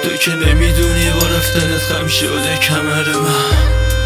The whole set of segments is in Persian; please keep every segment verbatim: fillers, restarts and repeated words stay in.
تو که نمیدونی با رفتنت خم شده کمر من،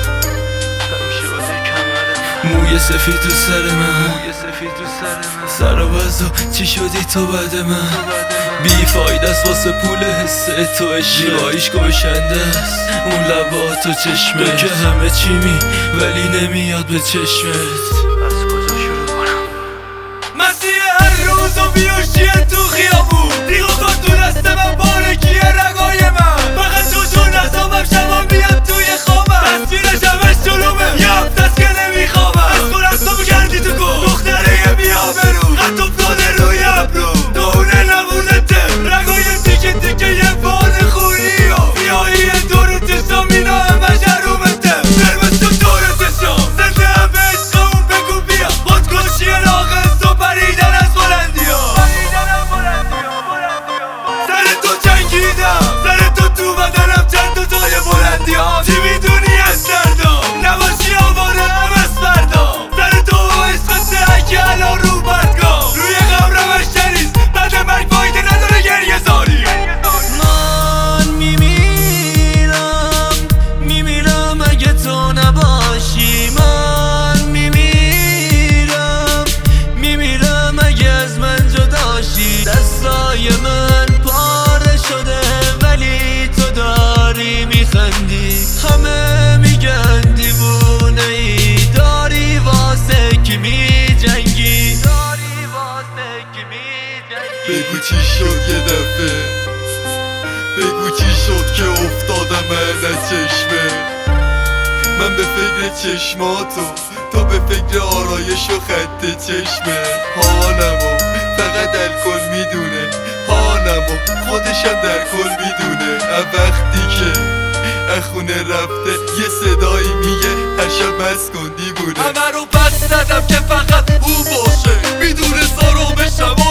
موی سفید تو سر من، سر و بزا چی شدی تو بعد من؟ بی فایده است واسه پول حس تو، اشیایش کشنده است اون لبات و چشمت که همه چی می ولی نمیاد به چشمت. از کجا شروع کنم؟ مسیح هر روز و بیوشیه تو خیابون، دیگه کن تو دست من بارکیه رگای من، فقط تو چون نظامم شبا میاد توی خوابم، تصویرش همش جلومه یه هفته است که نمیخوابم. از تو رستامو کردی تو گل دختره بیابرو، خط افتاده روی ابرو، دونه نمونته رگای تیکه تیکه یه بار خوری و بیایی دور تشام اینا همش حرومته، قرمز تو دور تشام زنده هم به عشقمون بگو بیا، خودکشی ناقص و پریدن از بلندی ها، سر تو جنگیدم، سر تو تو بدنم چند تا تای بلندی ها، چی میدونی از دردم نباشی آواره هم از فردام، سر تو و عشقت اگه الان رو بدگاه روی قبرم اشتریست بعد مرگ فایده نداره گریه زاری. من میمیرم میمیرم اگه تو نباشی، من میمیرم میمیرم اگه از من جداشی، دستای من پاره شده ولی تو داری میخندی، همه میگن دیوونه ای داری واسه کی میجنگی، داری واسه کی میجنگی. بگو چی شد یه دفعه، بگو چی شد که افتادم من چشمه، من به فکر چشماتو تو به فکر آرایش و خط چشمه، حالمو فقط الکل میدونه، حالمو خودشم در کل میدونه، وقتی که اخونه رفته یه صدایی میگه هر شب بس کن دیوونه، همه رو بس زدم که فقط او باشه، میدونه سارو به شما